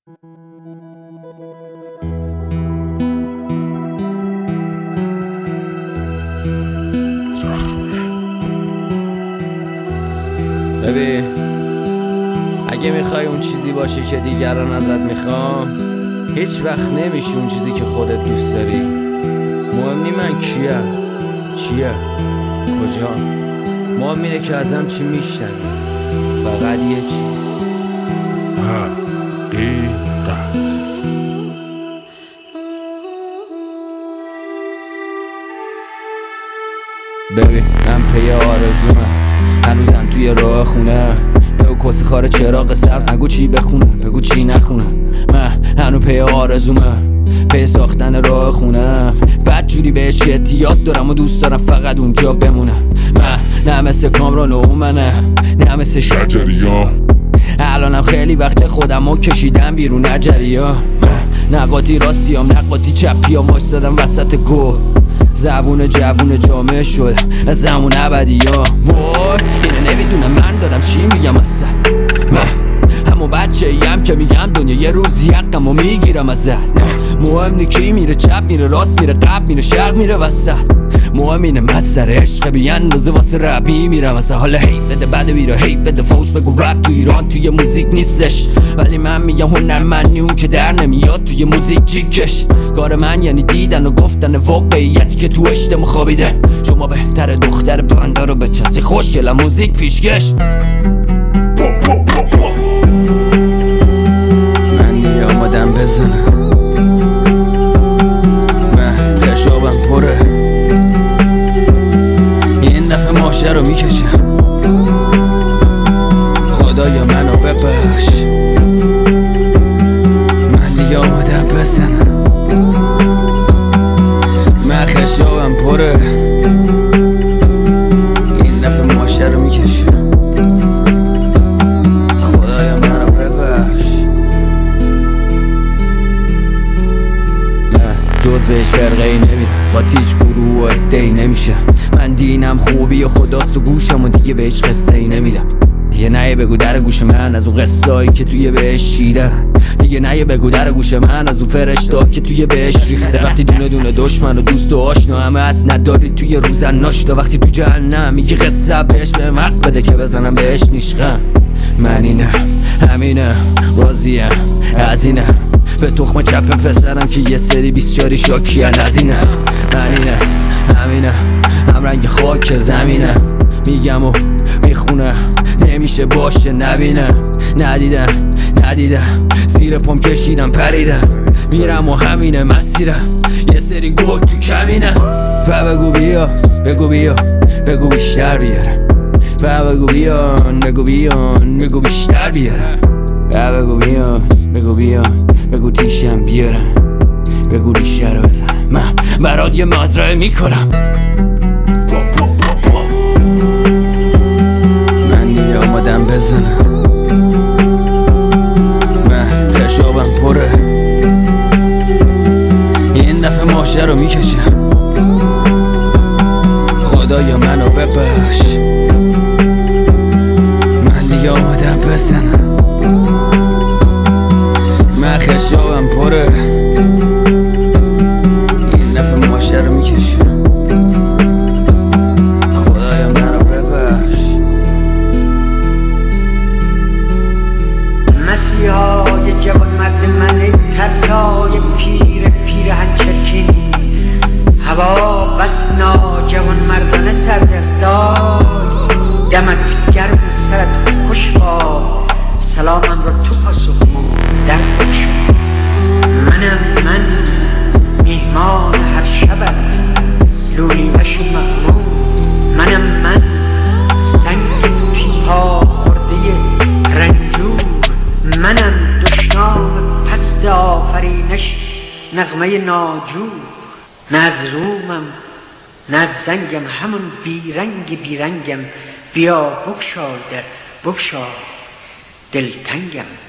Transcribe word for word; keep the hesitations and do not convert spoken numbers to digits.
ببین اگه میخوای اون چیزی باشی که دیگران ازت میخوام، هیچ وقت نمیشی اون چیزی که خودت دوست داری. مهم نی من کیم، چیه، کجا، مهم اینه که ازم چی میشنوی. فقط یه چیز، حقیقت. ببین من پی آرزومم، هنوزم توی راه خونه. بگو کسی خاره چراغ سبز، نگو چی بخونم بگو چی نخونم. من هنو پی آرزومم، پی ساختن راه خونم. بد جوری بهش اعتیاد دارم و دوست دارم فقط اونجا بمونم. من نه مثل کامران و منه، نه مثل شجریان. الانم خیلی وقت خودمو کشیدم بیرون اجریا. نقاطی راستیام نقاطی چپیام، وایستادم وسط گل. زبون جوون جامعه شد از زمون ابدی ها. وای اینو نمیدونم من دارم چی میگم اصلا. من همون بچه ایم که میگم دنیا یه روز یقم و میگیرم ازت. مهم نی کی میره چپ میره راست میره قبل میره شرق میره وسط. مهم اینه من سر عشق بی اندازه واسه ربی میرم اصلا. حالا هی بده بده بیره هی بده فوش بگو رپ تو ایران توی موزیک نیستش. ولی من میگم هنرمندی اون که در نمیاد توی موزیک جیکش. کار من یعنی دیدن و گفتن واقعیتی که تو اشتم خوابیده. شما بهتر دختر بنده رو بچستی خوشگلم موزیک پیشکش. من دیگه آمادم بزنم، من خشابم پره، این دفعه ماشه رو میکشم. خدایا منو ببخش، من دیگه آمادم بزنم. من خشابم پره، این دفعه ماشه رو میکشم. خدایا منو ببخش. من جزوش فرقه ای نمیرم، قاطیش گروه و ادهی نمیشم. من دینم خوبی خداست و گوشم و دیگه بهش قصه ای نمیدم. دیگه نه بگو در گوش من از اون قصایی که توی بهش شیدن. دیگه نه بگو در گوش من از اون فرشتا که توی بهش ریخته. وقتی دونه دونه دشمن و دوست و آشنا همه از نداری توی روزن ناشتا. وقتی تو جهنم میگی قصه بهش به حق بده که بزنم بهش نیشخم. من اینم همینم راضیم از اینم، به تخم چپ پسرم که یه سری بیسچاری شاکیان از اینم. من اینم همینم هم رنگ خاک زمینم، میگم و میخونم نمیشه باشه نبینم. ندیدم ندیدم زیر پام کشیدم پریدم، میرم و همینه مسیرم یه سری گل تو کمینم. و بگو بیا بگو بیا بگو بیشتر بیارم. و بگو بیان بگو بیان بگو بیشتر بیارم. و بگو بیان بگو بیان بگو تیشم بیارم. بگو ریشه رو بزن من برات یه مزرعه میکنم. من دیگه آمادم بزنم، من خشابم پره، این دفعه ماشه رو میکشم. خدایا منو ببخش، من دیگه آمادم بزنم. من خشابم پره، این دفعه ماشه رو میکشم. خدایا منو ببخش. مسیحای جوان مرد من ای ترسای پیر پیر هنچرکین. هوا بس ناجوان مردانه سردستای، دمت گرم و سرت خوش با سلامم را تو پاسخمو در خوش. منم من میهمان هر شبم لولی وش مغموم. منم من سنگ پیپا خورده رنجور. منم دشنام پست آفرینش نغمه ناجور. نه از رومم نه از زنگم همون بیرنگ بیرنگم. بیا بگشا در بگشا دلتنگم.